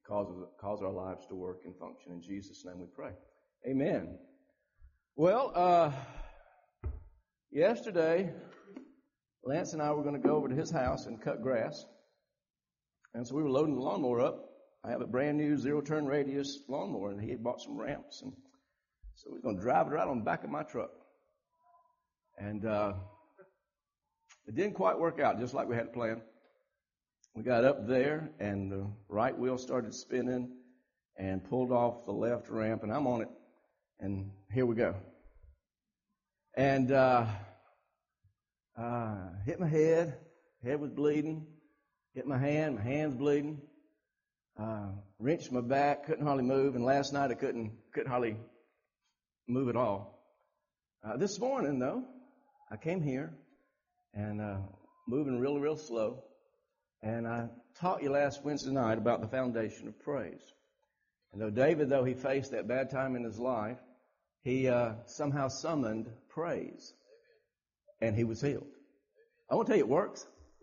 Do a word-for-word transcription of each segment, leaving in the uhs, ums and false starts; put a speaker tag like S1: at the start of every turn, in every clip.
S1: cause, cause our lives to work and function. In Jesus' name we pray. Amen. Well, uh, yesterday, Lance and I were going to go over to his house and cut grass. And so we were loading the lawnmower up. I have a brand new zero-turn radius lawnmower, and he had bought some ramps. And so we were going to drive it right on the back of my truck. And uh, it didn't quite work out just like we had planned. We got up there, and the right wheel started spinning and pulled off the left ramp, and I'm on it. And here we go. And uh, uh, hit my head. Head was bleeding. Hit my hand. My hand's bleeding. Uh, wrenched my back. Couldn't hardly move. And last night I couldn't couldn't hardly move at all. Uh, this morning, though, I came here and uh, moving real, real slow. And I taught you last Wednesday night about the foundation of praise. And though David, though he faced that bad time in his life, he uh, somehow summoned praise. And he was healed. I want to tell you, it works.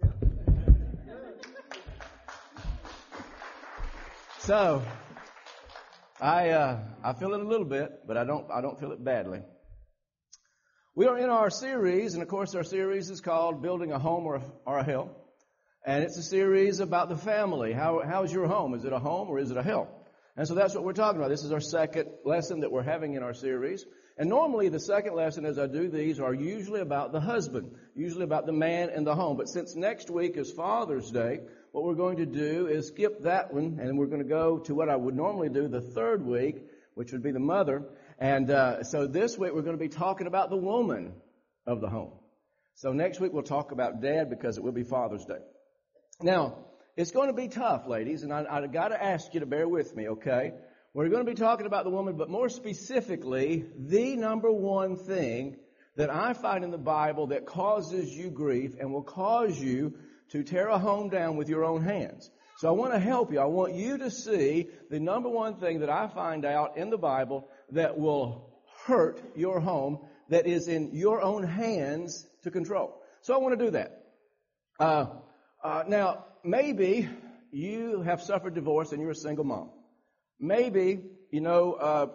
S1: So, I uh, I feel it a little bit, but I don't I don't feel it badly. We are in our series, and of course our series is called Building a Home or a, or a Hell. And it's a series about the family. How how is your home? Is it a home or is it a hell? And so that's what we're talking about. This is our second lesson that we're having in our series. And normally the second lesson as I do these are usually about the husband, usually about the man in the home. But since next week is Father's Day, what we're going to do is skip that one, and we're going to go to what I would normally do the third week, which would be the mother. And uh, so this week we're going to be talking about the woman of the home. So next week we'll talk about dad because it will be Father's Day. Now, it's going to be tough, ladies, and I, I got to ask you to bear with me, okay? We're going to be talking about the woman, but more specifically, the number one thing that I find in the Bible that causes you grief and will cause you to tear a home down with your own hands. So I want to help you. I want you to see the number one thing that I find out in the Bible that will hurt your home, that is in your own hands to control. So I want to do that. Uh, uh, now, maybe you have suffered divorce and you're a single mom. Maybe, you know, uh,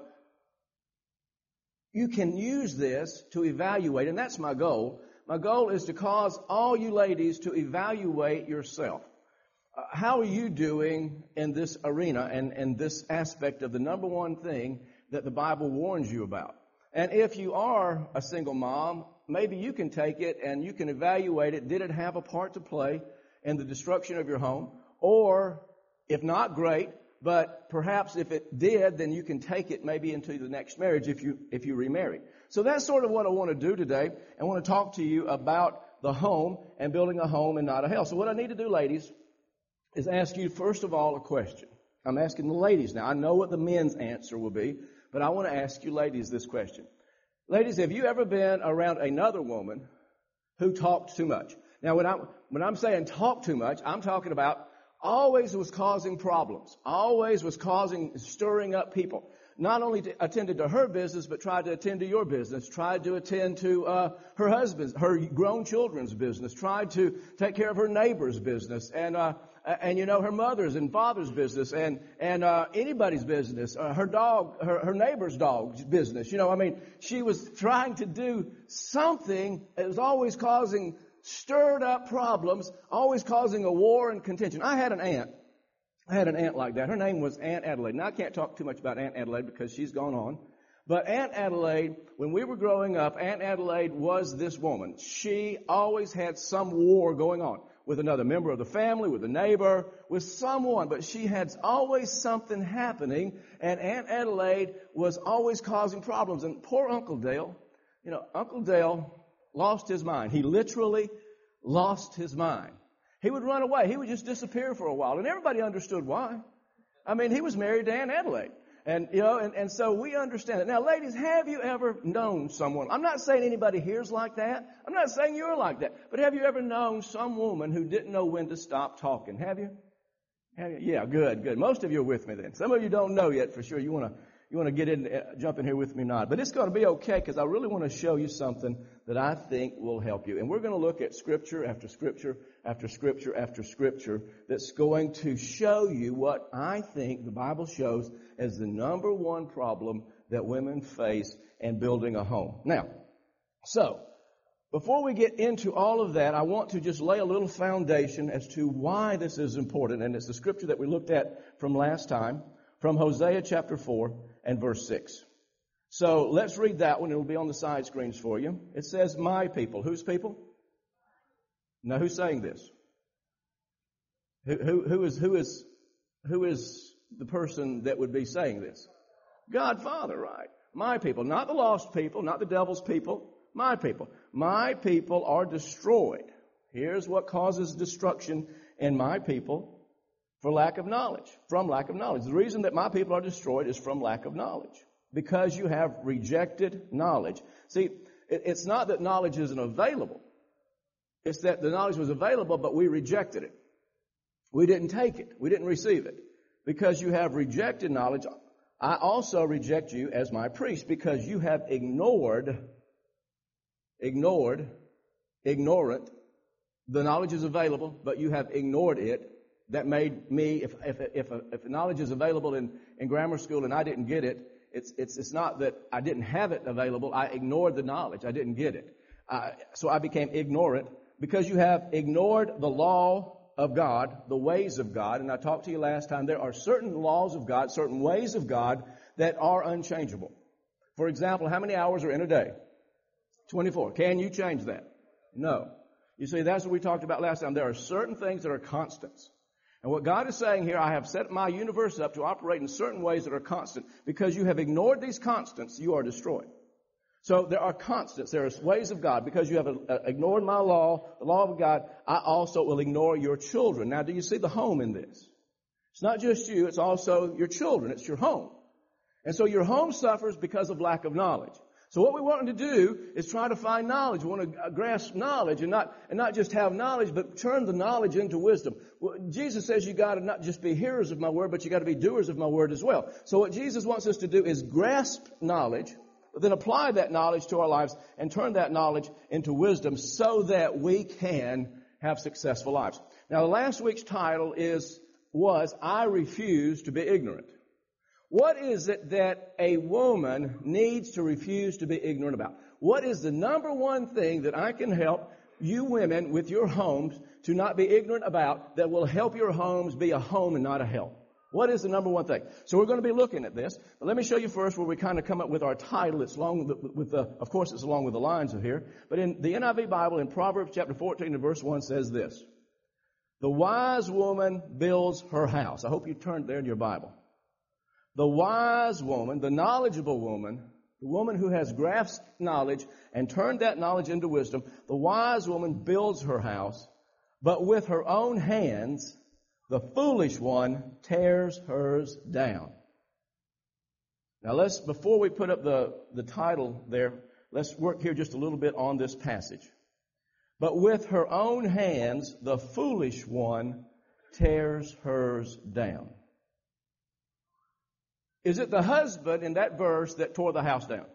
S1: you can use this to evaluate, and that's my goal. My goal is to cause all you ladies to evaluate yourself. Uh, how are you doing in this arena and, and this aspect of the number one thing that the Bible warns you about? And if you are a single mom, maybe you can take it and you can evaluate it. Did it have a part to play in the destruction of your home? Or, if not, great. But perhaps if it did, then you can take it maybe into the next marriage if you if you remarry. So that's sort of what I want to do today. I want to talk to you about the home and building a home and not a hell. So what I need to do, ladies, is ask you first of all a question. I'm asking the ladies now. I know what the men's answer will be, but I want to ask you ladies this question. Ladies, have you ever been around another woman who talked too much? Now, when I'm when I'm saying talk too much, I'm talking about always was causing problems, always was causing, stirring up people. Not only to, attended to her business, but tried to attend to your business, tried to attend to uh, her husband's, her grown children's business, tried to take care of her neighbor's business, and, uh, and you know, her mother's and father's business, and, and uh, anybody's business, uh, her dog, her, her neighbor's dog's business. You know, I mean, she was trying to do something that was always causing stirred up problems, always causing a war and contention. I had an aunt. I had an aunt like that. Her name was Aunt Adelaide. Now, I can't talk too much about Aunt Adelaide because she's gone on. But Aunt Adelaide, when we were growing up, Aunt Adelaide was this woman. She always had some war going on with another member of the family, with a neighbor, with someone. But she had always something happening, and Aunt Adelaide was always causing problems. And poor Uncle Dale, you know, Uncle Dale lost his mind. He literally lost his mind. He would run away. He would just disappear for a while. And everybody understood why. I mean, he was married to Aunt Adelaide. And, you know, and, and so we understand it. Now, ladies, have you ever known someone? I'm not saying anybody here's like that. I'm not saying you're like that. But have you ever known some woman who didn't know when to stop talking? Have you? Have you? Yeah, good, good. Most of you are with me then. Some of you don't know yet for sure. You want to you want to get in, uh, jump in here with me or not. But it's going to be okay because I really want to show you something that I think will help you. And we're going to look at scripture after scripture after scripture after scripture that's going to show you what I think the Bible shows as the number one problem that women face in building a home. Now, so, before we get into all of that, I want to just lay a little foundation as to why this is important. And it's the scripture that we looked at from last time, from Hosea chapter four and verse six. So let's read that one. It'll be on the side screens for you. It says, my people. Whose people? Now, who's saying this? Who, who, who is, who is, who is the person that would be saying this? God Father, right? My people. Not the lost people, not the devil's people. My people. My people are destroyed. Here's what causes destruction in my people: for lack of knowledge. From lack of knowledge. The reason that my people are destroyed is from lack of knowledge. Because you have rejected knowledge. See, it's not that knowledge isn't available. It's that the knowledge was available, but we rejected it. We didn't take it. We didn't receive it. Because you have rejected knowledge, I also reject you as my priest, because you have ignored Ignored, ignorant. The knowledge is available, but you have ignored it. That made me, if if if, if knowledge is available in, in grammar school and I didn't get it, it's it's it's not that I didn't have it available. I ignored the knowledge. I didn't get it. Uh, so I became ignorant because you have ignored the law of God, the ways of God. And I talked to you last time. There are certain laws of God, certain ways of God that are unchangeable. For example, how many hours are in a day? twenty-four. Can you change that? No. You see, that's what we talked about last time. There are certain things that are constants. And what God is saying here, I have set my universe up to operate in certain ways that are constant. Because you have ignored these constants, you are destroyed. So there are constants. There are ways of God. Because you have uh, ignored my law, the law of God, I also will ignore your children. Now, do you see the home in this? It's not just you, it's also your children. It's your home. And so your home suffers because of lack of knowledge. So what we want to do is try to find knowledge. We want to grasp knowledge and not and not just have knowledge, but turn the knowledge into wisdom. Well, Jesus says you got to not just be hearers of my word, but you got to be doers of my word as well. So what Jesus wants us to do is grasp knowledge, but then apply that knowledge to our lives and turn that knowledge into wisdom so that we can have successful lives. Now, last week's title is was I Refuse to Be Ignorant. What is it that a woman needs to refuse to be ignorant about? What is the number one thing that I can help you women with your homes to not be ignorant about that will help your homes be a home and not a hell? What is the number one thing? So we're going to be looking at this. But let me show you first where we kind of come up with our title. It's along with the, with the, of course, it's along with the lines of here. But in the N I V Bible, in Proverbs chapter fourteen and verse one says this: the wise woman builds her house. I hope you turned there in your Bible. The wise woman, the knowledgeable woman, the woman who has grasped knowledge and turned that knowledge into wisdom, the wise woman builds her house, but with her own hands, the foolish one tears hers down. Now let's, before we put up the, the title there, let's work here just a little bit on this passage. But with her own hands, the foolish one tears hers down. Is it the husband in that verse that tore the house down?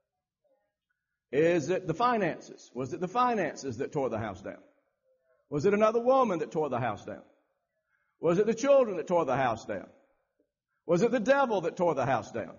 S1: Is it the finances? Was it the finances that tore the house down? Was it another woman that tore the house down? Was it the children that tore the house down? Was it the devil that tore the house down?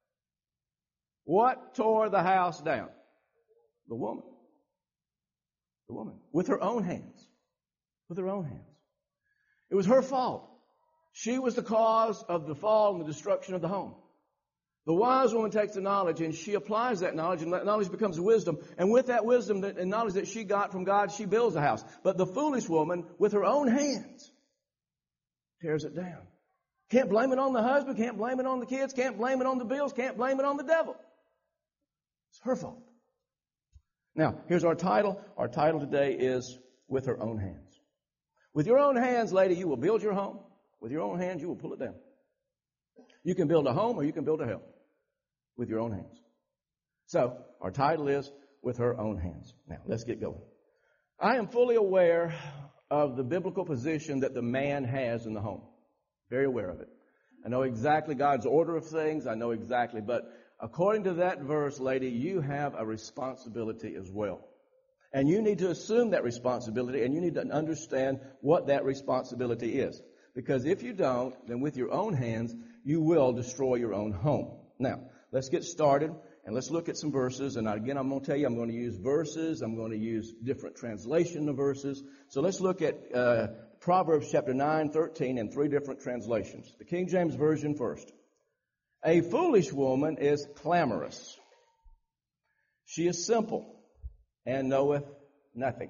S1: What tore the house down? The woman. The woman. With her own hands. With her own hands. It was her fault. She was the cause of the fall and the destruction of the home. The wise woman takes the knowledge and she applies that knowledge, and that knowledge becomes wisdom. And with that wisdom and knowledge that she got from God, she builds a house. But the foolish woman, with her own hands, tears it down. Can't blame it on the husband, can't blame it on the kids, can't blame it on the bills, can't blame it on the devil. It's her fault. Now, here's our title. Our title today is With Her Own Hands. With your own hands, lady, you will build your home. With your own hands, you will pull it down. You can build a home or you can build a hell with your own hands. So, our title is With Her Own Hands. Now, let's get going. I am fully aware of the biblical position that the man has in the home. Very aware of it. I know exactly God's order of things. I know exactly. But according to that verse, lady, you have a responsibility as well. And you need to assume that responsibility, and you need to understand what that responsibility is. Because if you don't, then with your own hands, you will destroy your own home. Now, let's get started, and let's look at some verses. And again, I'm going to tell you, I'm going to use verses. I'm going to use different translation of verses. So let's look at uh, Proverbs chapter nine, thirteen, in three different translations. The King James Version first. A foolish woman is clamorous. She is simple and knoweth nothing.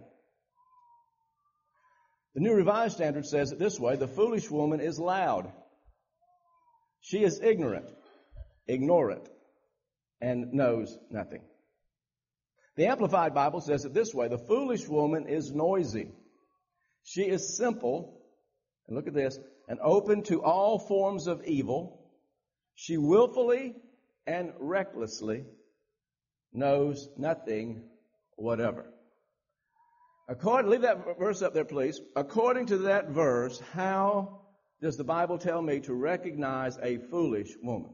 S1: The New Revised Standard says it this way: the foolish woman is loud. She is ignorant, ignorant, and knows nothing. The Amplified Bible says it this way: the foolish woman is noisy. She is simple, and look at this, and open to all forms of evil. She willfully and recklessly knows nothing whatever. According, leave that verse up there, please. According to that verse, how does the Bible tell me to recognize a foolish woman?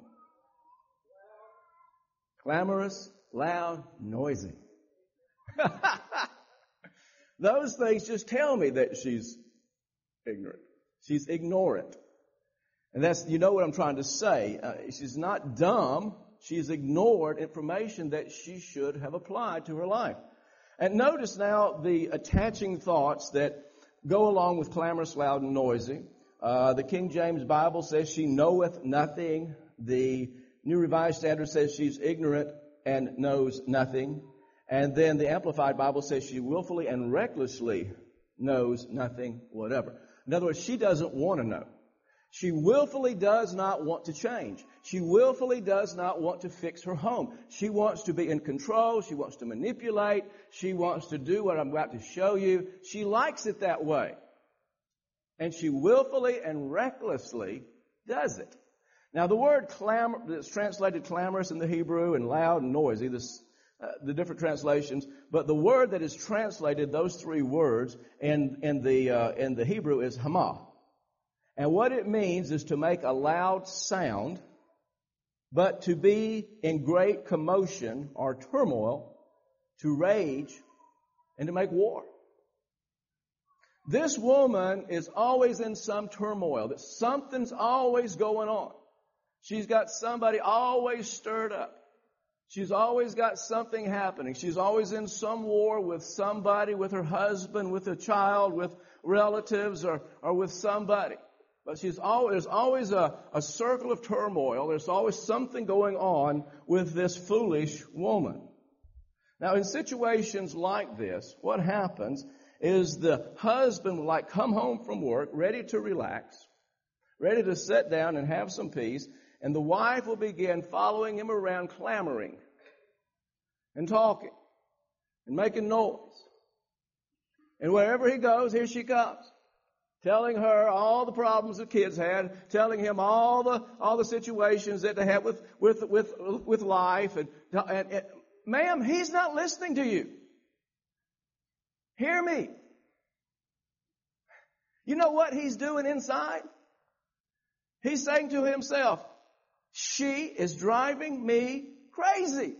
S1: Clamorous, loud, noisy. Those things just tell me that she's ignorant. She's ignorant. And that's, you know what I'm trying to say. Uh, she's not dumb. She's ignored information that she should have applied to her life. And notice now the attaching thoughts that go along with clamorous, loud, and noisy. Uh, the King James Bible says she knoweth nothing. The New Revised Standard says she's ignorant and knows nothing. And then the Amplified Bible says she willfully and recklessly knows nothing whatever. In other words, she doesn't want to know. She willfully does not want to change. She willfully does not want to fix her home. She wants to be in control. She wants to manipulate. She wants to do what I'm about to show you. She likes it that way. And she willfully and recklessly does it. Now, the word clamor, that's translated clamorous in the Hebrew and loud and noisy, this, uh, the different translations, but the word that is translated, those three words, in, in, the, uh, in the Hebrew is hamah. And what it means is to make a loud sound, but to be in great commotion or turmoil, to rage, and to make war. This woman is always in some turmoil. That something's always going on. She's got somebody always stirred up. She's always got something happening. She's always in some war with somebody, with her husband, with a child, with relatives, or, or with somebody. But she's always, there's always a, a circle of turmoil. There's always something going on with this foolish woman. Now, in situations like this, what happens is the husband will like come home from work, ready to relax, ready to sit down and have some peace, and the wife will begin following him around, clamoring and talking and making noise. And wherever he goes, here she comes, telling her all the problems the kids had, telling him all the all the situations that they had with with with with life, and, and, and ma'am, he's not listening to you. Hear me. You know what he's doing inside? He's saying to himself, she is driving me crazy.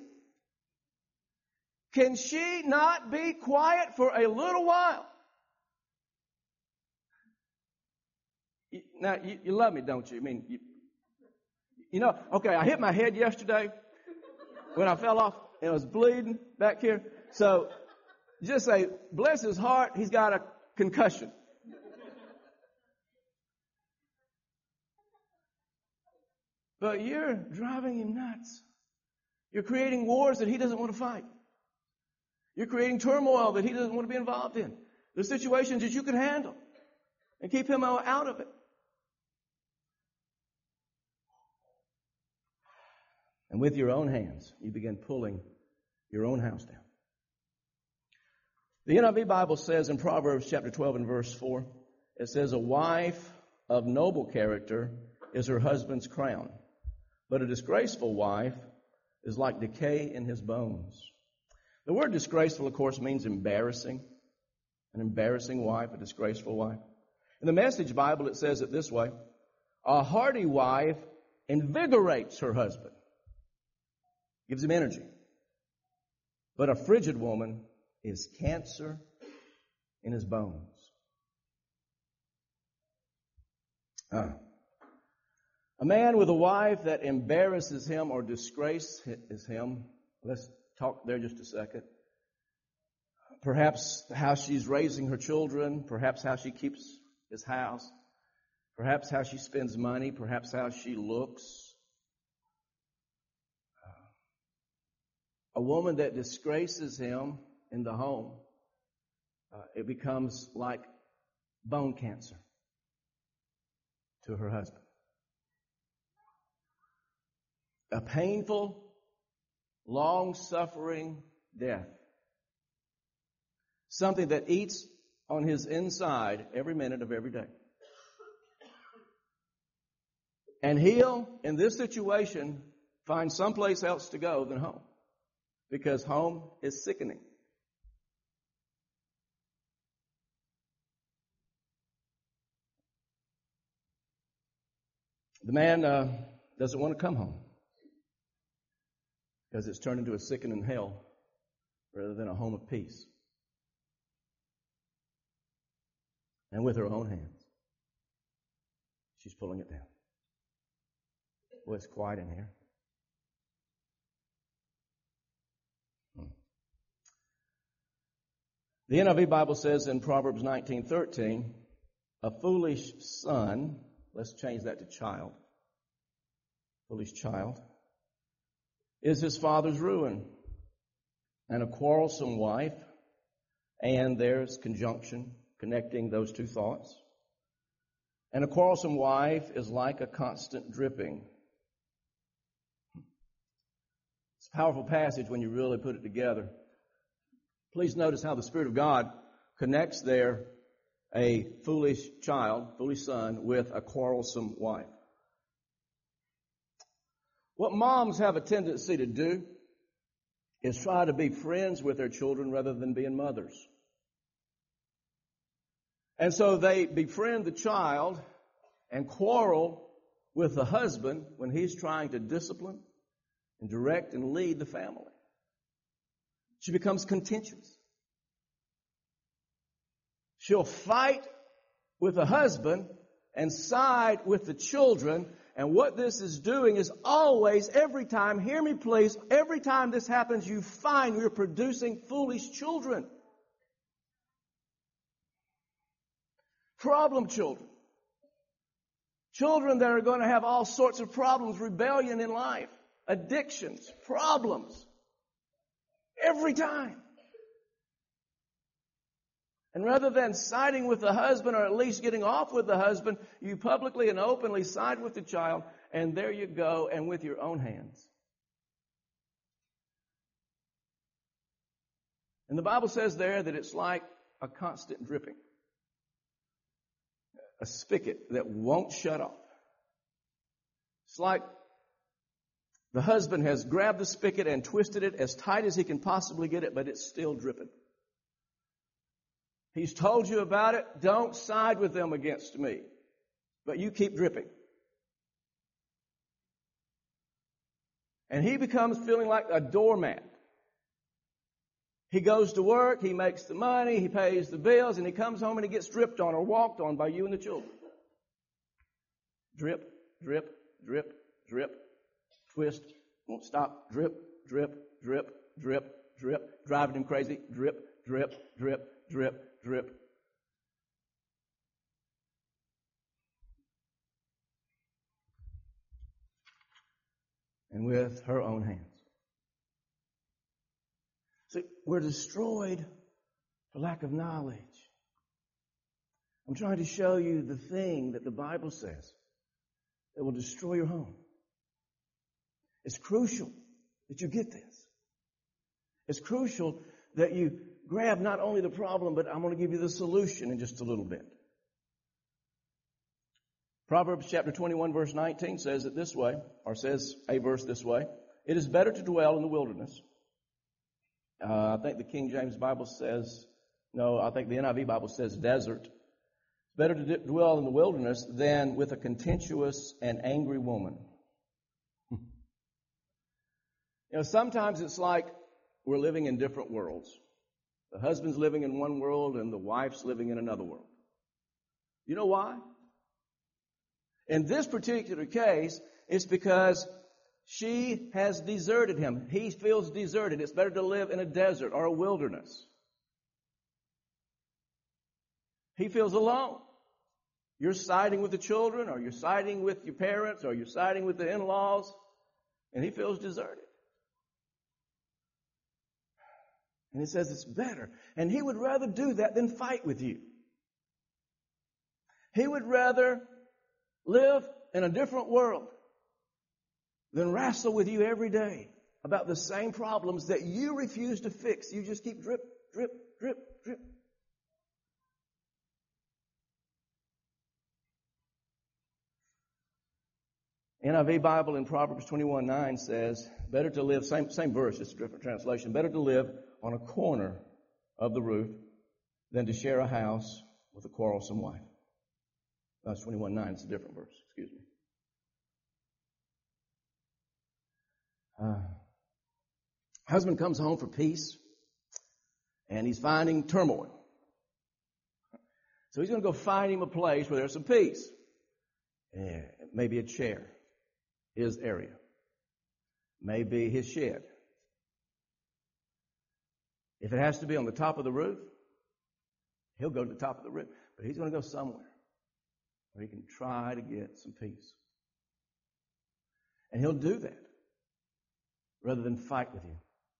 S1: Can she not be quiet for a little while? Now, you, you love me, don't you? I mean, you, you know, okay, I hit my head yesterday when I fell off, and it was bleeding back here. So just say, bless his heart, he's got a concussion. But you're driving him nuts. You're creating wars that he doesn't want to fight. You're creating turmoil that he doesn't want to be involved in. There's situations that you can handle and keep him out of it. And with your own hands, you begin pulling your own house down. The N I V Bible says in Proverbs chapter twelve and verse four, it says, a wife of noble character is her husband's crown, but a disgraceful wife is like decay in his bones. The word disgraceful, of course, means embarrassing. An embarrassing wife, a disgraceful wife. In the Message Bible, it says it this way, A hearty wife invigorates her husband, gives him energy. But a frigid woman is cancer in his bones. Uh, a man with a wife that embarrasses him or disgraces him, let's talk there just a second. Perhaps how she's raising her children, perhaps how she keeps his house, perhaps how she spends money, perhaps how she looks. Uh, a woman that disgraces him in the home, uh, it becomes like bone cancer to her husband. A painful, long-suffering death. Something that eats on his inside every minute of every day. And he'll, in this situation, find someplace else to go than home. Because home is sickening. The man uh, doesn't want to come home. Because it's turned into a sickening hell rather than a home of peace. And with her own hands, she's pulling it down. Well, it's quiet in here. Hmm. The N I V Bible says in Proverbs nineteen thirteen, a foolish son, let's change that to child, foolish child, is his father's ruin, and a quarrelsome wife, and there's conjunction connecting those two thoughts. And a quarrelsome wife is like a constant dripping. It's a powerful passage when you really put it together. Please notice how the Spirit of God connects there a foolish child, foolish son, with a quarrelsome wife. What moms have a tendency to do is try to be friends with their children rather than being mothers. And so they befriend the child and quarrel with the husband when he's trying to discipline and direct and lead the family. She becomes contentious. She'll fight with the husband and side with the children. And what this is doing is always, every time, hear me please, every time this happens, you find you're producing foolish children. Problem children. Children that are going to have all sorts of problems, rebellion in life, addictions, problems. Every time. And rather than siding with the husband or at least getting off with the husband, you publicly and openly side with the child, and there you go, and with your own hands. And the Bible says there that it's like a constant dripping. A spigot that won't shut off. It's like the husband has grabbed the spigot and twisted it as tight as he can possibly get it, but it's still dripping. He's told you about it. Don't side with them against me. But you keep dripping. And he becomes feeling like a doormat. He goes to work, he makes the money, he pays the bills, and he comes home and he gets dripped on or walked on by you and the children. Drip, drip, drip, drip, twist, won't stop, drip, drip, drip, drip, drip, driving him crazy, drip, drip, drip, drip, drip. And with her own hands. See, we're destroyed for lack of knowledge. I'm trying to show you the thing that the Bible says that will destroy your home. It's crucial that you get this. It's crucial that you grab not only the problem, but I'm going to give you the solution in just a little bit. Proverbs chapter twenty-one verse nineteen says it this way, or says a verse this way. It is better to dwell in the wilderness. Uh, I think the King James Bible says, no, I think the N I V Bible says desert. It's better to d- dwell in the wilderness than with a contentious and angry woman. You know, sometimes it's like we're living in different worlds. The husband's living in one world and the wife's living in another world. You know why? In this particular case, it's because she has deserted him. He feels deserted. It's better to live in a desert or a wilderness. He feels alone. You're siding with the children, or you're siding with your parents, or you're siding with the in-laws, and he feels deserted. And he says it's better. And he would rather do that than fight with you. He would rather live in a different world than wrestle with you every day about the same problems that you refuse to fix. You just keep drip, drip, drip, drip. N I V Bible in Proverbs twenty-one nine says, better to live, same, same verse, just a different translation, better to live on a corner of the roof than to share a house with a quarrelsome wife. That's twenty-one nine, it's a different verse, excuse me. Uh, husband comes home for peace, and he's finding turmoil. So he's going to go find him a place where there's some peace. Yeah, maybe a chair, his area. Maybe his shed. If it has to be on the top of the roof, he'll go to the top of the roof. But he's going to go somewhere where he can try to get some peace. And he'll do that rather than fight with you.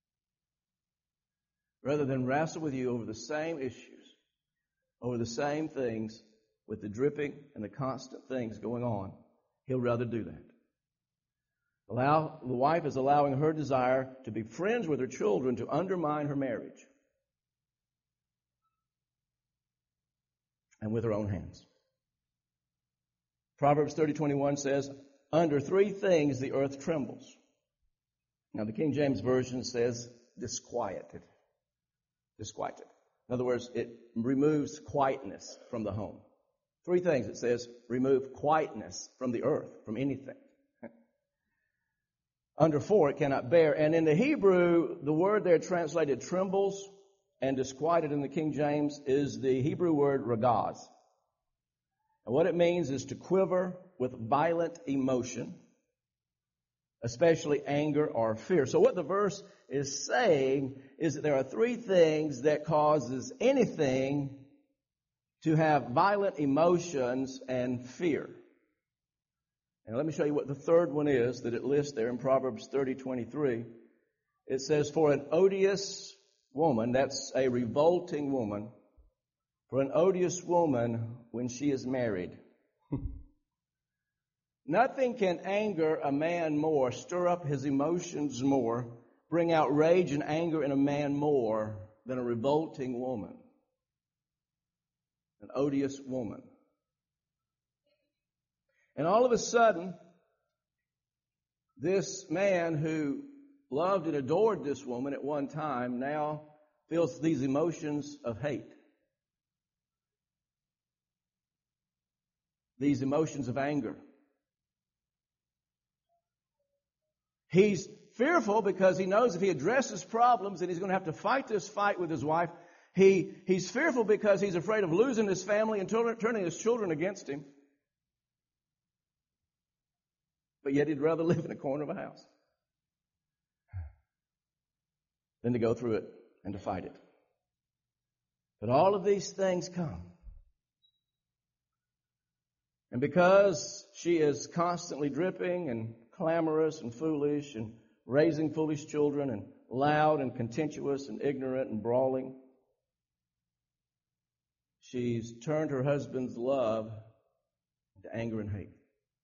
S1: Rather than wrestle with you over the same issues, over the same things, with the dripping and the constant things going on, he'll rather do that. Allow, the wife is allowing her desire to be friends with her children to undermine her marriage. And with her own hands. Proverbs thirty twenty-one says, under three things the earth trembles. Now the King James Version says disquieted. Disquieted. In other words, it removes quietness from the home. Three things it says remove quietness from the earth, from anything. Under four, it cannot bear. And in the Hebrew, the word there translated trembles and disquieted in the King James is the Hebrew word ragaz. And what it means is to quiver with violent emotion, especially anger or fear. So what the verse is saying is that there are three things that causes anything to have violent emotions and fear. And let me show you what the third one is that it lists there in Proverbs thirty twenty-three. It says, for an odious woman, that's a revolting woman, for an odious woman when she is married. Nothing can anger a man more, stir up his emotions more, bring out rage and anger in a man more than a revolting woman. An odious woman. And all of a sudden, this man who loved and adored this woman at one time now feels these emotions of hate. These emotions of anger. He's fearful because he knows if he addresses problems that he's going to have to fight this fight with his wife. He, he's fearful because he's afraid of losing his family and turning his children against him. But yet he'd rather live in a corner of a house than to go through it and to fight it. But all of these things come. And because she is constantly dripping and clamorous and foolish and raising foolish children and loud and contentious and ignorant and brawling, she's turned her husband's love into anger and hate.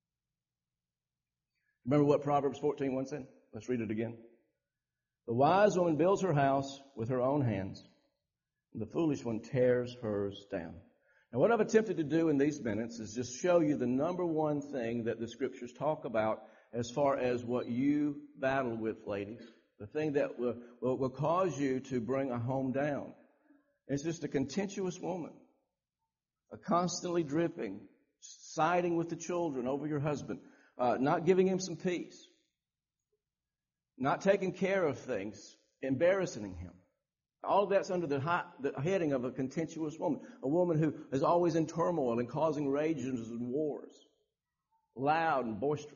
S1: Remember what Proverbs fourteen one said? Let's read it again. The wise woman builds her house with her own hands, and the foolish one tears hers down. Now, what I've attempted to do in these minutes is just show you the number one thing that the Scriptures talk about as far as what you battle with, ladies. The thing that will, will, will cause you to bring a home down. It's just a contentious woman. uh, constantly dripping, siding with the children over your husband, uh, not giving him some peace, not taking care of things, embarrassing him. All of that's under the, high, the heading of a contentious woman, a woman who is always in turmoil and causing rages and wars, loud and boisterous.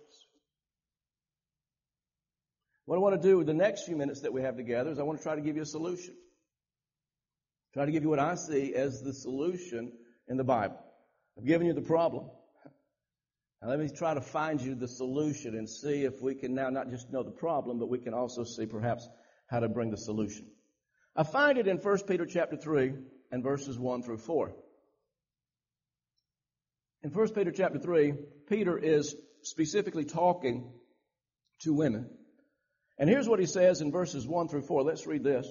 S1: What I want to do with the next few minutes that we have together is I want to try to give you a solution. Try to give you what I see as the solution in the Bible. I've given you the problem. Now let me try to find you the solution and see if we can now not just know the problem, but we can also see perhaps how to bring the solution. I find it in First Peter chapter three and verses one through four. In First Peter chapter three, Peter is specifically talking to women. And here's what he says in verses one through four. Let's read this.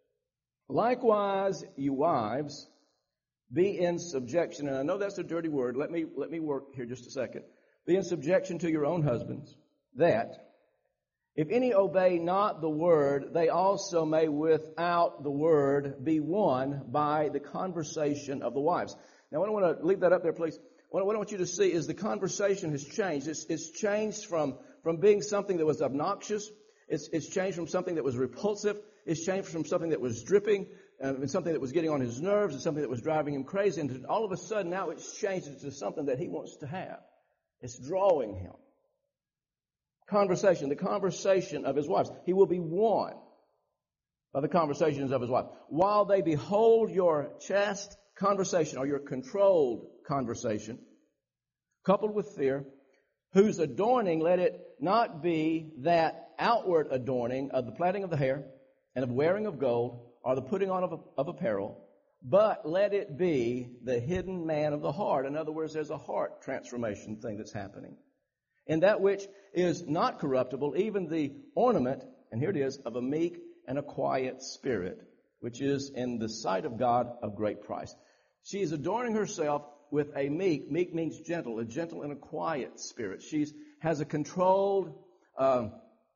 S1: Likewise, you wives, be in subjection. And I know that's a dirty word. Let me, let me work here just a second. Be in subjection to your own husbands, that if any obey not the word, they also may without the word be won by the conversation of the wives. Now, I want to leave that up there, please. What I want you to see is the conversation has changed. It's, it's changed from, from being something that was obnoxious. It's, it's changed from something that was repulsive. It's changed from something that was dripping uh, and something that was getting on his nerves and something that was driving him crazy. And all of a sudden now it's changed into something that he wants to have. It's drawing him. Conversation, the conversation of his wives. He will be won by the conversations of his wife. While they behold your chaste conversation or your controlled conversation, coupled with fear, whose adorning, let it not be that outward adorning of the plaiting of the hair and of wearing of gold or the putting on of, of apparel, but let it be the hidden man of the heart. In other words, there's a heart transformation thing that's happening. In that which is not corruptible, even the ornament, and here it is, of a meek and a quiet spirit, which is in the sight of God of great price. She is adorning herself with a meek. Meek means gentle, a gentle and a quiet spirit. She has a controlled, um,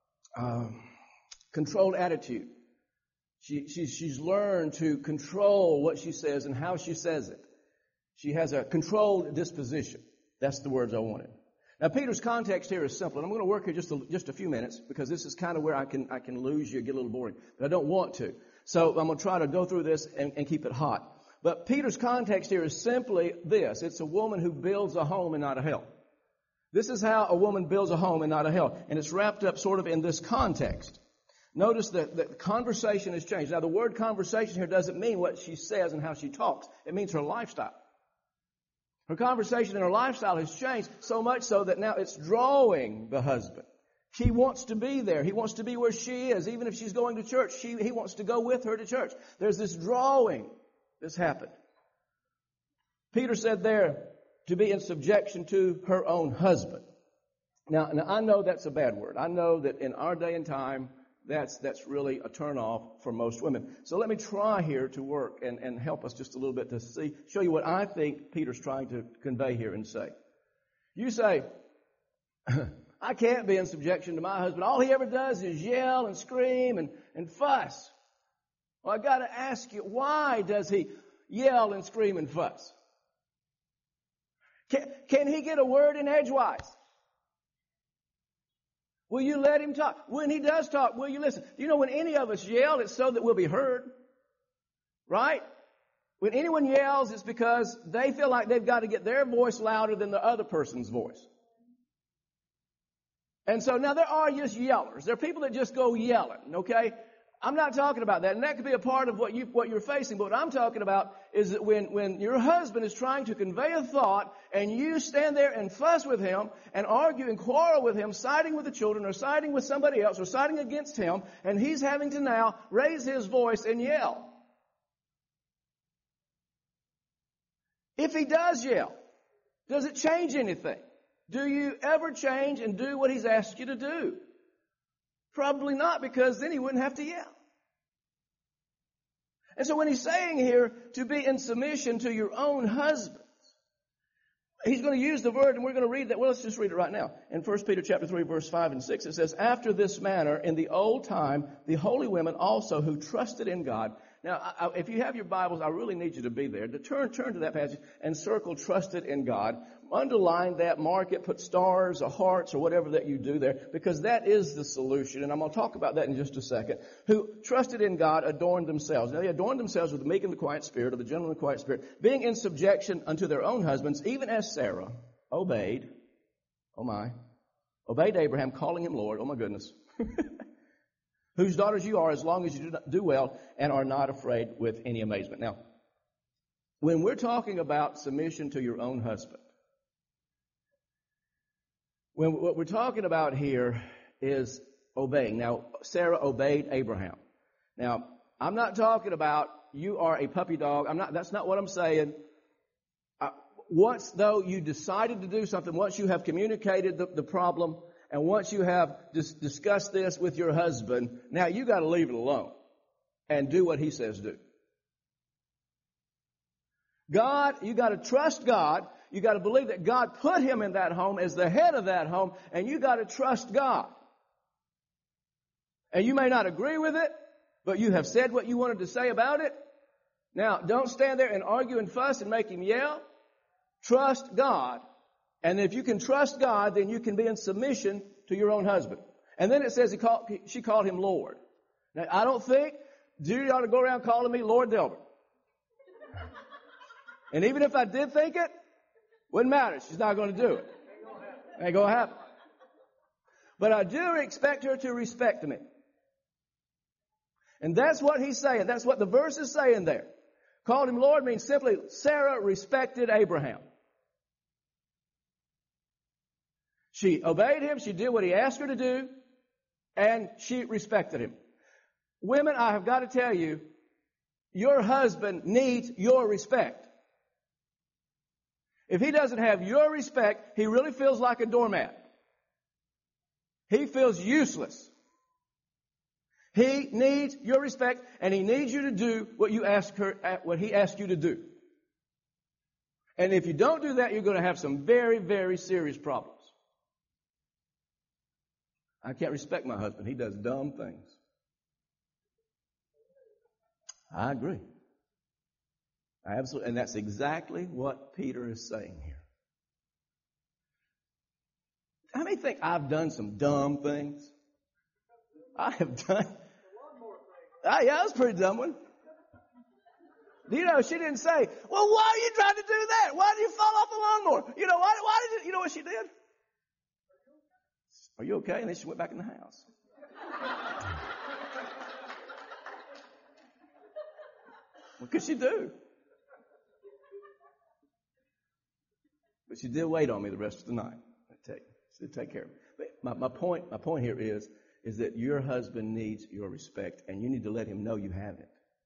S1: um, controlled attitude. She, she, she's learned to control what she says and how she says it. She has a controlled disposition. That's the words I wanted. Now, Peter's context here is simple, and I'm going to work here just a, just a few minutes because this is kind of where I can I can lose you, get a little boring, but I don't want to. So I'm going to try to go through this and, and keep it hot. But Peter's context here is simply this. It's a woman who builds a home and not a hell. This is how a woman builds a home and not a hell. And it's wrapped up sort of in this context. Notice that the conversation has changed. Now, the word conversation here doesn't mean what she says and how she talks. It means her lifestyle. Her conversation and her lifestyle has changed so much so that now it's drawing the husband. He wants to be there. He wants to be where she is. Even if she's going to church, she, he wants to go with her to church. There's this drawing that's happened. Peter said there to be in subjection to her own husband. Now, now I know that's a bad word. I know that in our day and time, That's that's really a turnoff for most women. So let me try here to work and, and help us just a little bit to see, show you what I think Peter's trying to convey here and say. You say, I can't be in subjection to my husband. All he ever does is yell and scream and, and fuss. Well, I got to ask you, why does he yell and scream and fuss? Can, can he get a word in edgewise? Will you let him talk? When he does talk, will you listen? Do you know when any of us yell, it's so that we'll be heard? Right? When anyone yells, it's because they feel like they've got to get their voice louder than the other person's voice. And so now there are just yellers. There are people that just go yelling, okay? I'm not talking about that. And that could be a part of what, you, what you're facing. But what I'm talking about is that when, when your husband is trying to convey a thought and you stand there and fuss with him and argue and quarrel with him, siding with the children or siding with somebody else or siding against him, and he's having to now raise his voice and yell. If he does yell, does it change anything? Do you ever change and do what he's asked you to do? Probably not, because then he wouldn't have to yell. And so when he's saying here to be in submission to your own husbands, he's going to use the word, and we're going to read that. Well, let's just read it right now. In First Peter chapter three, verse five and six, it says, after this manner, in the old time, the holy women also who trusted in God Now, I, I, if you have your Bibles, I really need you to be there. To turn, turn to that passage and circle trusted in God. Underline that, mark it, put stars or hearts or whatever that you do there, because that is the solution. And I'm going to talk about that in just a second. Who trusted in God adorned themselves. Now, they adorned themselves with the meek and the quiet spirit, or the gentle and quiet spirit, being in subjection unto their own husbands, even as Sarah obeyed, oh my, obeyed Abraham, calling him Lord. Oh my goodness. Whose daughters you are, as long as you do, not, do well and are not afraid with any amazement. Now, when we're talking about submission to your own husband, when what we're talking about here is obeying. Now, Sarah obeyed Abraham. Now, I'm not talking about you are a puppy dog. I'm not. That's not what I'm saying. Uh, once, though, you decided to do something, once you have communicated the, the problem, and once you have dis- discussed this with your husband, now you got to leave it alone and do what he says do. God, you got to trust God. You got to believe that God put him in that home as the head of that home, and you got to trust God. And you may not agree with it, but you have said what you wanted to say about it. Now, don't stand there and argue and fuss and make him yell. Trust God. And if you can trust God, then you can be in submission to your own husband. And then it says he called, she called him Lord. Now, I don't think Judy ought to go around calling me Lord Delbert. And even if I did think it, wouldn't matter. She's not going to do it. Ain't going to happen. But I do expect her to respect me. And that's what he's saying. That's what the verse is saying there. Called him Lord means simply Sarah respected Abraham. She obeyed him. She did what he asked her to do. And she respected him. Women, I have got to tell you, your husband needs your respect. If he doesn't have your respect, he really feels like a doormat. He feels useless. He needs your respect, and he needs you to do what you ask her, what he asked you to do. And if you don't do that, you're going to have some very, very serious problems. I can't respect my husband. He does dumb things. I agree. I absolutely, and that's exactly what Peter is saying here. How many think I've done some dumb things? I have done. Ah, yeah, that was a pretty dumb one. You know, she didn't say, well, why are you trying to do that? Why did you fall off the lawnmower? You know, why, why did you, you know what she did? Are you okay? And then she went back in the house. What could she do? But she did wait on me the rest of the night. I take, she did take care of me. But my, my point, my point here is, is that your husband needs your respect, and you need to let him know you have it.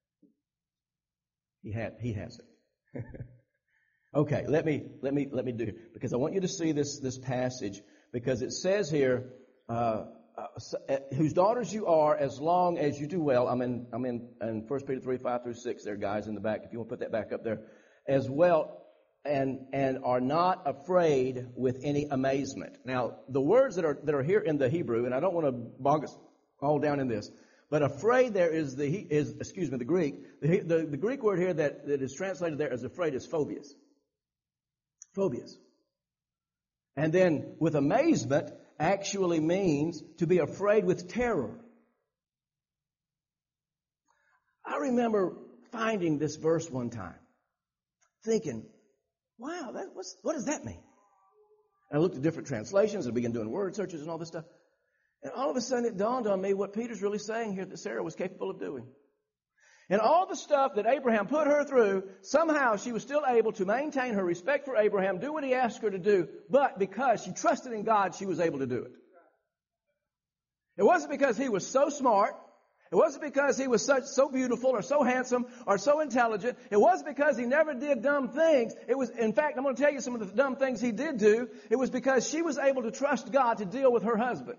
S1: He had, he has it. Okay, let me, let me, let me do it, because I want you to see this, this passage, because it says here, uh, uh, whose daughters you are, as long as you do well. I'm in, I'm in, in First Peter three, five through six there, guys, in the back, if you want to put that back up there, as well, and, and are not afraid with any amazement. Now, the words that are, that are here in the Hebrew, and I don't want to bog us all down in this, but afraid there is the, is, excuse me, the Greek, the, the, the Greek word here that, that is translated there as afraid is phobias. Phobias. And then with amazement actually means to be afraid with terror. I remember finding this verse one time, thinking, wow, that, what's, what does that mean? And I looked at different translations and began doing word searches and all this stuff. And all of a sudden it dawned on me what Peter's really saying here that Sarah was capable of doing. And all the stuff that Abraham put her through, somehow she was still able to maintain her respect for Abraham, do what he asked her to do, but because she trusted in God, she was able to do it. It wasn't because he was so smart. It wasn't because he was such, so beautiful or so handsome or so intelligent. It wasn't because he never did dumb things. It was, in fact, I'm going to tell you some of the dumb things he did do. It was because she was able to trust God to deal with her husband.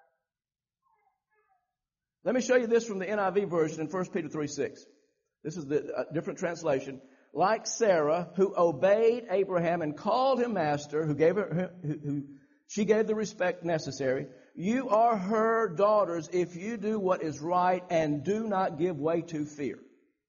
S1: Let me show you this from the N I V version in First Peter three six. This is the uh, different translation. Like Sarah, who obeyed Abraham and called him master, who gave her, who, who she gave the respect necessary. You are her daughters if you do what is right and do not give way to fear.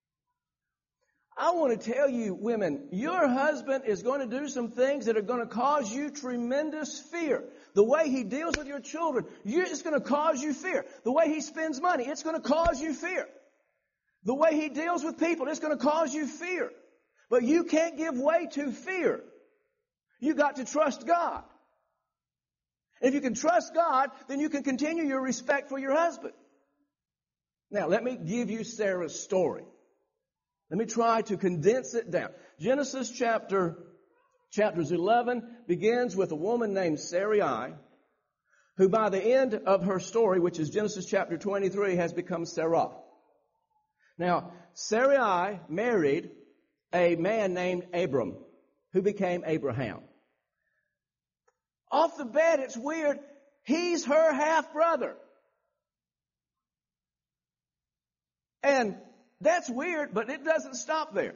S1: I want to tell you, women, your husband is going to do some things that are going to cause you tremendous fear. The way he deals with your children, you, it's going to cause you fear. The way he spends money, it's going to cause you fear. The way he deals with people, it's going to cause you fear. But you can't give way to fear. You got to trust God. If you can trust God, then you can continue your respect for your husband. Now, let me give you Sarah's story. Let me try to condense it down. Genesis chapter, chapters eleven begins with a woman named Sarai, who by the end of her story, which is Genesis chapter twenty-three, has become Sarah. Now, Sarai married a man named Abram, who became Abraham. Off the bat, it's weird. He's her half-brother. And that's weird, but it doesn't stop there.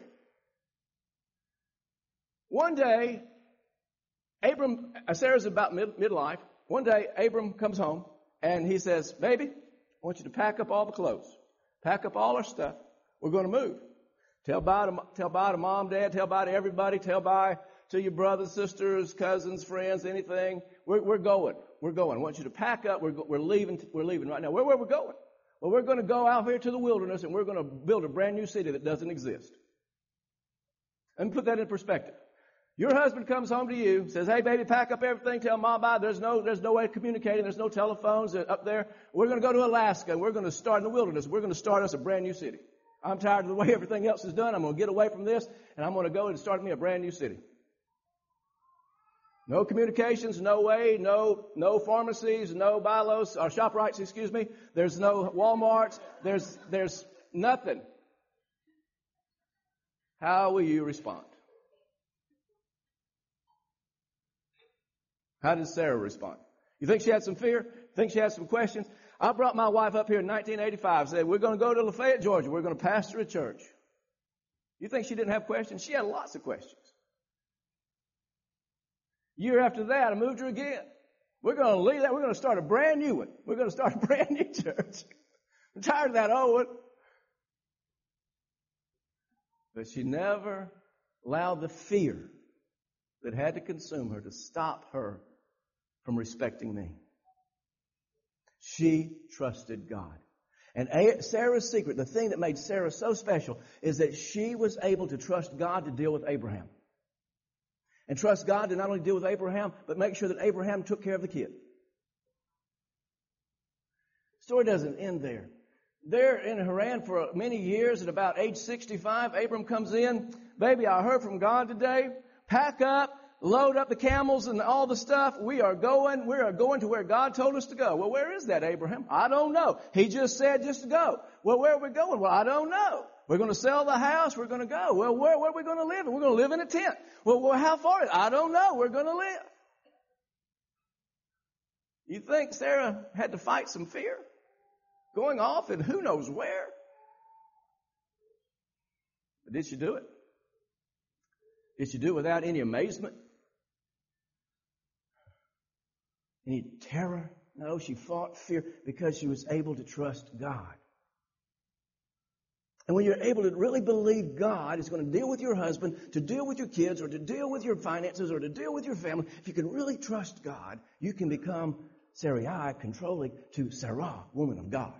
S1: One day, Abram, Sarah's about mid, midlife. One day, Abram comes home and he says, baby, I want you to pack up all the clothes. Pack up all our stuff. We're going to move. Tell bye to, tell bye to mom, dad, tell bye to everybody, tell bye to your brothers, sisters, cousins, friends, anything. We're, we're going. We're going. I want you to pack up. We're, we're leaving. We're leaving right now. Where, where are we going? Well, we're going to go out here to the wilderness and we're going to build a brand new city that doesn't exist. And put that in perspective. Your husband comes home to you, says, hey, baby, pack up everything, tell mom bye. There's no, there's no way of communicating. There's no telephones up there. We're going to go to Alaska and we're going to start in the wilderness. We're going to start us a brand new city. I'm tired of the way everything else is done. I'm going to get away from this and I'm going to go and start me a brand new city. No communications, no way, no no pharmacies, no Bilos, or ShopRites, excuse me. There's no Walmarts. There's there's nothing. How will you respond? How did Sarah respond? You think she had some fear? Think she had some questions? I brought my wife up here in nineteen eighty-five, said, we're going to go to Lafayette, Georgia. We're going to pastor a church. You think she didn't have questions? She had lots of questions. Year after that, I moved her again. We're going to leave that. We're going to start a brand new one. We're going to start a brand new church. I'm tired of that old one. But she never allowed the fear that had to consume her to stop her from respecting me. She trusted God. And Sarah's secret, the thing that made Sarah so special, is that she was able to trust God to deal with Abraham. And trust God to not only deal with Abraham, but make sure that Abraham took care of the kid. The story doesn't end there. There in Haran for many years, at about age sixty-five, Abram comes in. Baby, I heard from God today. Pack up, load up the camels and all the stuff. We are going, we are going to where God told us to go. Well, where is that, Abraham? I don't know. He just said just to go. Well, where are we going? Well, I don't know. We're going to sell the house. We're going to go. Well, where, where are we going to live? We're going to live in a tent. Well, well, how far is it? I don't know. We're going to live. You think Sarah had to fight some fear? Going off and who knows where? But did she do it? Did she do it without any amazement? Any terror? No, she fought fear because she was able to trust God. And when you're able to really believe God is going to deal with your husband, to deal with your kids, or to deal with your finances, or to deal with your family, if you can really trust God, you can become Sarai, controlling to Sarah, woman of God.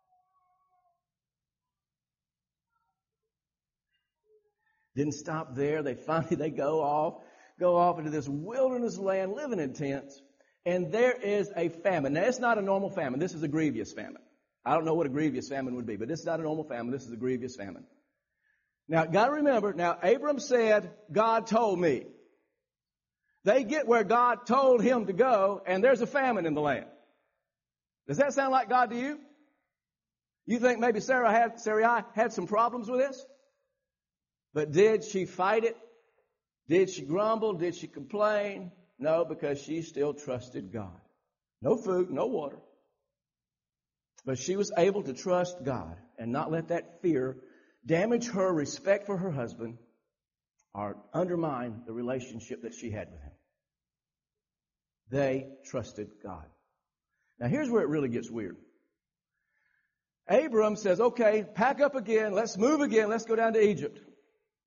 S1: Didn't stop there. They finally, they go off, go off into this wilderness land, living in tents, and there is a famine. Now, it's not a normal famine. This is a grievous famine. I don't know what a grievous famine would be, but this is not a normal famine. This is a grievous famine. Now, got to remember, now, Abram said, God told me. They get where God told him to go, and there's a famine in the land. Does that sound like God to you? You think maybe Sarah had, Sarai had some problems with this? But did she fight it? Did she grumble? Did she complain? No, because she still trusted God. No food, no water. But she was able to trust God and not let that fear damage her respect for her husband or undermine the relationship that she had with him. They trusted God. Now here's where it really gets weird. Abram says, okay, pack up again. Let's move again. Let's go down to Egypt.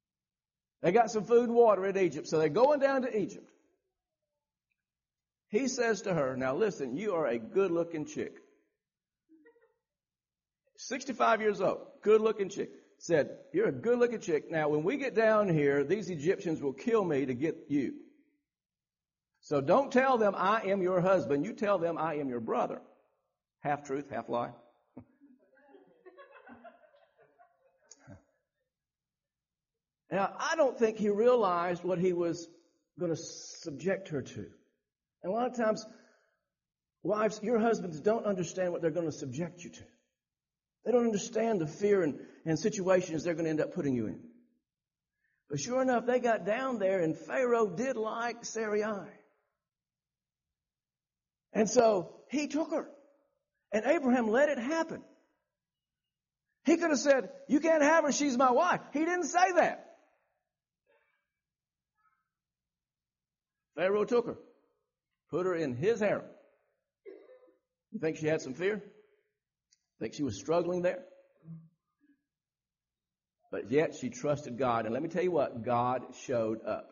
S1: They got some food and water in Egypt, so they're going down to Egypt. He says to her, now listen, you are a good-looking chick. sixty-five years old, good-looking chick. Said, you're a good-looking chick. Now, when we get down here, these Egyptians will kill me to get you. So don't tell them I am your husband. You tell them I am your brother. Half truth, half lie. Now, I don't think he realized what he was going to subject her to. And a lot of times, wives, your husbands don't understand what they're going to subject you to. They don't understand the fear and, and situations they're going to end up putting you in. But sure enough, they got down there, and Pharaoh did like Sarai. And so he took her. And Abraham let it happen. He could have said, you can't have her, she's my wife. He didn't say that. Pharaoh took her, put her in his harem. You think she had some fear? Think she was struggling there? But yet she trusted God. And let me tell you what, God showed up.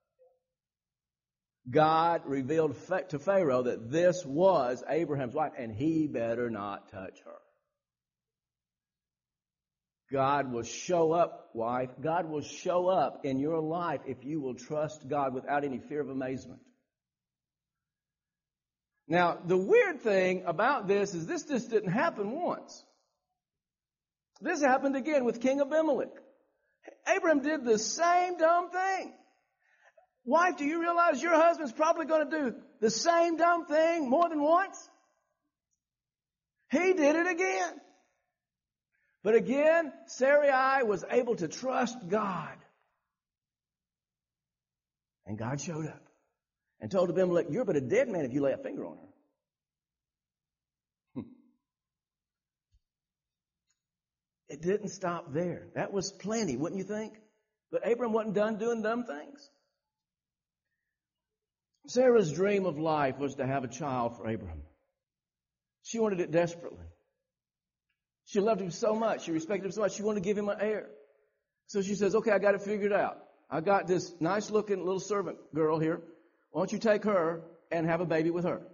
S1: God revealed to Pharaoh that this was Abraham's wife, and he better not touch her. God will show up, wife. God will show up in your life if you will trust God without any fear of amazement. Now, the weird thing about this is this just didn't happen once. This happened again with King Abimelech. Abraham did the same dumb thing. Wife, do you realize your husband's probably going to do the same dumb thing more than once? He did it again. But again, Sarai was able to trust God. And God showed up and told Abimelech, you're but a dead man if you lay a finger on her. Hmm. It didn't stop there. That was plenty, wouldn't you think? But Abram wasn't done doing dumb things. Sarah's dream of life was to have a child for Abraham. She wanted it desperately. She loved him so much. She respected him so much. She wanted to give him an heir. So she says, okay, I got it figured out. I got this nice looking little servant girl here. Why don't you take her and have a baby with her?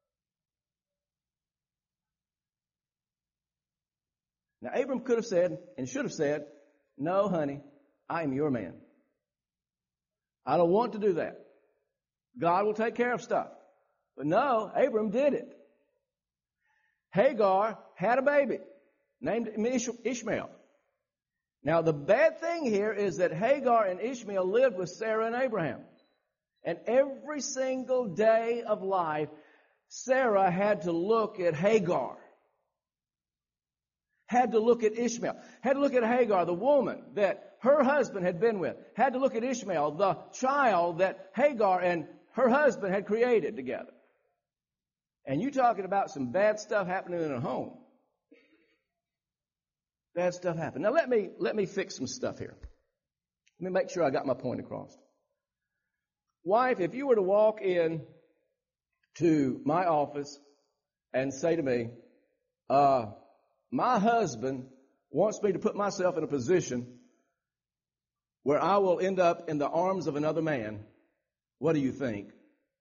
S1: Now, Abram could have said and should have said, no, honey, I am your man. I don't want to do that. God will take care of stuff. But no, Abram did it. Hagar had a baby named Ishmael. Now, the bad thing here is that Hagar and Ishmael lived with Sarah and Abraham. And every single day of life, Sarah had to look at Hagar. Had to look at Ishmael. Had to look at Hagar, the woman that her husband had been with. Had to look at Ishmael, the child that Hagar and her husband had created together. And you talking about some bad stuff happening in a home. Bad stuff happened. Now let me let me fix some stuff here. Let me make sure I got my point across. Wife, if you were to walk in to my office and say to me, uh, my husband wants me to put myself in a position where I will end up in the arms of another man, what do you think?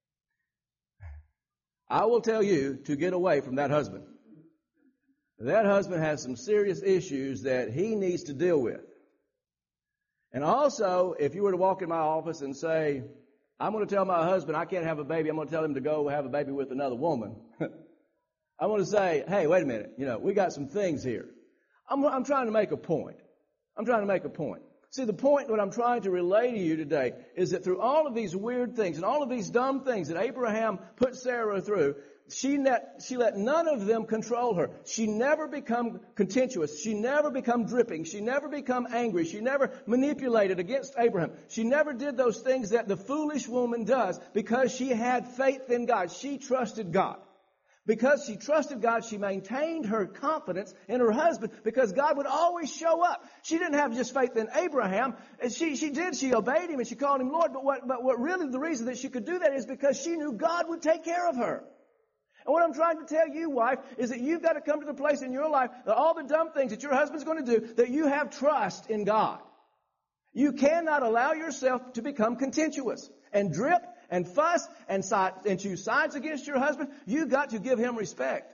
S1: I will tell you to get away from that husband. That husband has some serious issues that he needs to deal with. And also, if you were to walk in my office and say, I'm going to tell my husband I can't have a baby, I'm going to tell him to go have a baby with another woman. I want to say, hey, wait a minute, you know, we got some things here. I'm, I'm trying to make a point. I'm trying to make a point. See, the point, what I'm trying to relay to you today is that through all of these weird things and all of these dumb things that Abraham put Sarah through, she let, she let none of them control her. She never become contentious. She never become dripping. She never become angry. She never manipulated against Abraham. She never did those things that the foolish woman does because she had faith in God. She trusted God. Because she trusted God, she maintained her confidence in her husband because God would always show up. She didn't have just faith in Abraham. She, she did. She obeyed him and she called him Lord. But what, but what really the reason that she could do that is because she knew God would take care of her. And what I'm trying to tell you, wife, is that you've got to come to the place in your life that all the dumb things that your husband's going to do, that you have trust in God. You cannot allow yourself to become contentious and drip and fuss and, side, and choose sides against your husband. You've got to give him respect.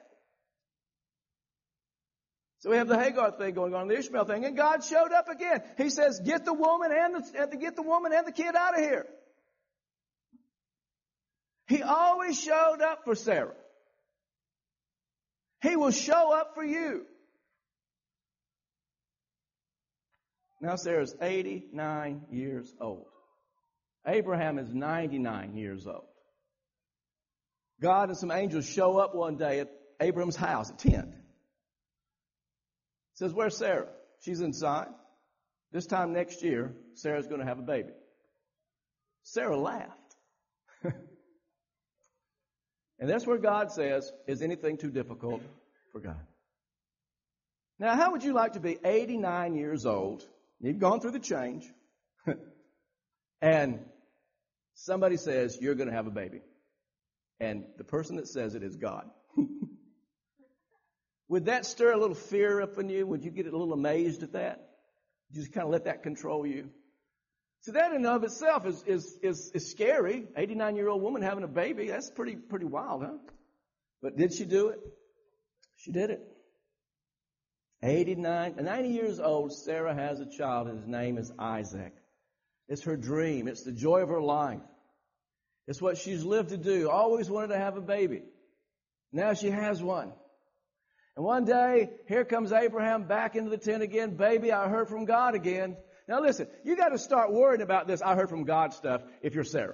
S1: So we have the Hagar thing going on, the Ishmael thing, and God showed up again. He says, get the woman and the, and the get the woman and the kid out of here. He always showed up for Sarah. He will show up for you. Now Sarah's eighty-nine years old. Abraham is ninety-nine years old. God and some angels show up one day at Abraham's house, a tent. Says, where's Sarah? She's inside. This time next year, Sarah's going to have a baby. Sarah laughed. And that's where God says, is anything too difficult for God? Now, how would you like to be eighty-nine years old? You've gone through the change. And somebody says, you're going to have a baby. And the person that says it is God. Would that stir a little fear up in you? Would you get a little amazed at that? You just kind of let that control you? So that in and of itself is, is, is, is scary. eighty-nine-year-old woman having a baby, that's pretty, pretty wild, huh? But did she do it? She did it. eighty-nine, ninety years old, Sarah has a child, and his name is Isaac. It's her dream. It's the joy of her life. It's what she's lived to do. Always wanted to have a baby. Now she has one. And one day, here comes Abraham back into the tent again. Baby, I heard from God again. Now listen, you got to start worrying about this I heard from God stuff if you're Sarah.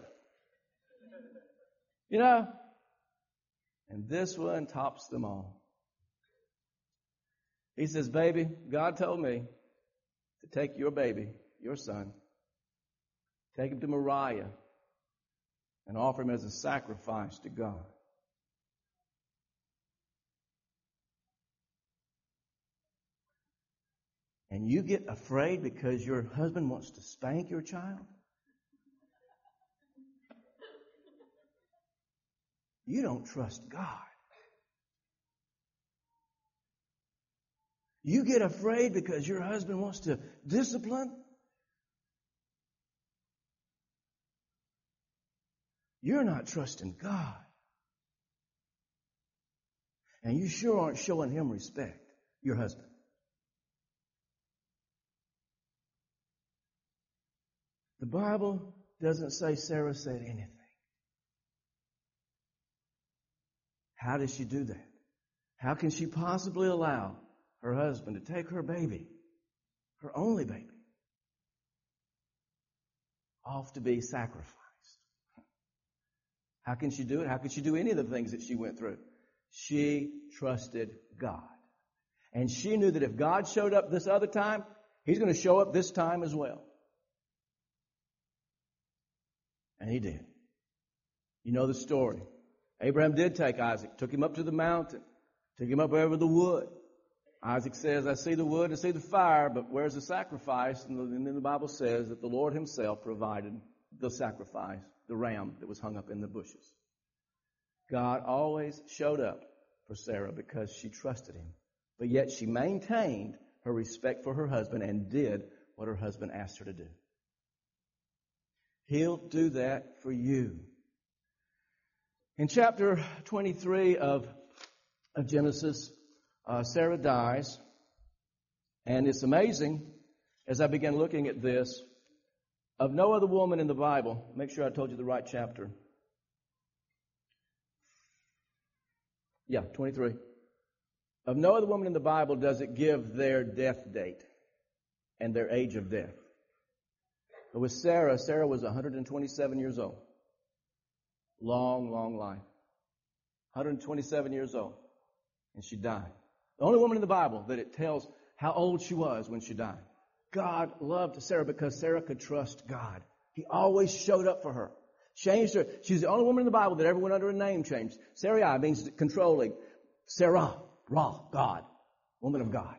S1: You know? And this one tops them all. He says, baby, God told me to take your baby, your son, take him to Moriah and offer him as a sacrifice to God. And you get afraid because your husband wants to spank your child? You don't trust God. You get afraid because your husband wants to discipline? You're not trusting God. And you sure aren't showing him respect, your husband. The Bible doesn't say Sarah said anything. How did she do that? How can she possibly allow her husband to take her baby, her only baby, off to be sacrificed? How can she do it? How could she do any of the things that she went through? She trusted God. And she knew that if God showed up this other time, he's going to show up this time as well. And he did. You know the story. Abraham did take Isaac, took him up to the mountain, took him up over the wood. Isaac says, I see the wood, I see the fire, but where's the sacrifice? And then the Bible says that the Lord himself provided the sacrifice, the ram that was hung up in the bushes. God always showed up for Sarah because she trusted him. But yet she maintained her respect for her husband and did what her husband asked her to do. He'll do that for you. In chapter twenty-three of, of Genesis, uh, Sarah dies. And it's amazing, as I began looking at this, of no other woman in the Bible, make sure I told you the right chapter. Yeah, twenty-three. Of no other woman in the Bible does it give their death date and their age of death. But with Sarah, Sarah was one hundred twenty-seven years old. Long, long life. one hundred twenty-seven years old. And she died. The only woman in the Bible that it tells how old she was when she died. God loved Sarah because Sarah could trust God. He always showed up for her. Changed her. She's the only woman in the Bible that ever went under a name change. Sarai means controlling. Sarah, Ra, God. Woman of God.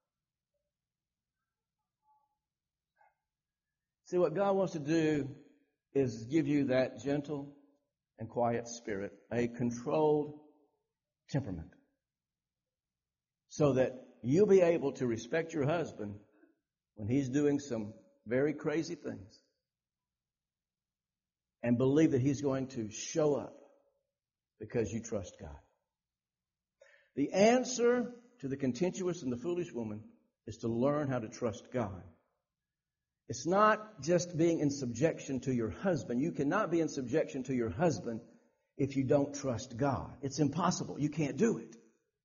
S1: See, what God wants to do is give you that gentle and quiet spirit, a controlled temperament, so that you'll be able to respect your husband when he's doing some very crazy things and believe that He's going to show up because you trust God. The answer to the contentious and the foolish woman is to learn how to trust God. It's not just being in subjection to your husband. You cannot be in subjection to your husband if you don't trust God. It's impossible. You can't do it.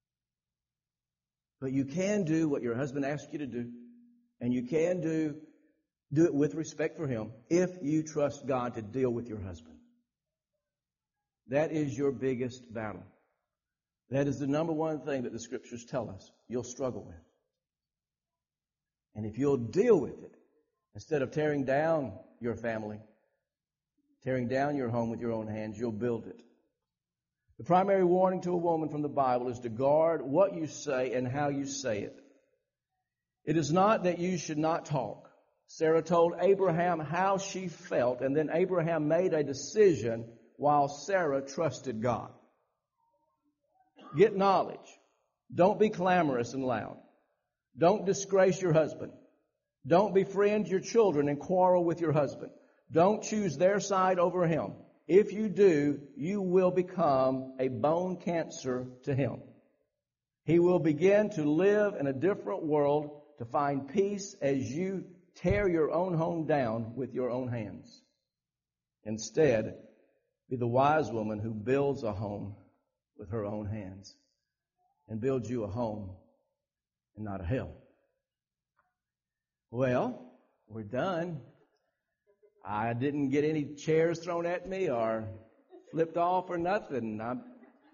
S1: But you can do what your husband asks you to do, and you can do, do it with respect for him if you trust God to deal with your husband. That is your biggest battle. That is the number one thing that the Scriptures tell us you'll struggle with. And if you'll deal with it, instead of tearing down your family, tearing down your home with your own hands, you'll build it. The primary warning to a woman from the Bible is to guard what you say and how you say it. It is not that you should not talk. Sarah told Abraham how she felt, and then Abraham made a decision while Sarah trusted God. Get knowledge. Don't be clamorous and loud. Don't disgrace your husband. Don't befriend your children and quarrel with your husband. Don't choose their side over him. If you do, you will become a bone cancer to him. He will begin to live in a different world to find peace as you tear your own home down with your own hands. Instead, be the wise woman who builds a home with her own hands and builds you a home and not a hell. Well, we're done. I didn't get any chairs thrown at me or flipped off or nothing. I'm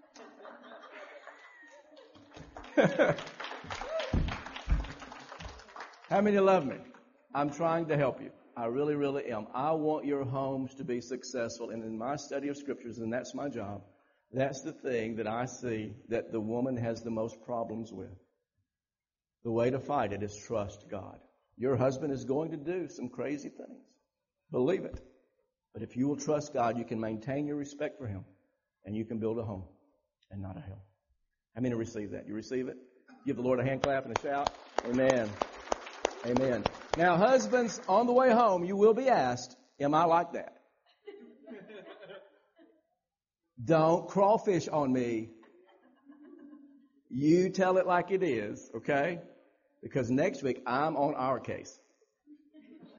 S1: How many love me? I'm trying to help you. I really, really am. I want your homes to be successful. And in my study of Scriptures, and that's my job, that's the thing that I see that the woman has the most problems with. The way to fight it is trust God. Your husband is going to do some crazy things. Believe it. But if you will trust God, you can maintain your respect for Him, and you can build a home and not a hell. How many receive that? You receive it? Give the Lord a hand clap and a shout. Amen. Amen. Now, husbands, on the way home, you will be asked, am I like that? Don't crawfish on me. You tell it like it is, okay? Because next week, I'm on our case.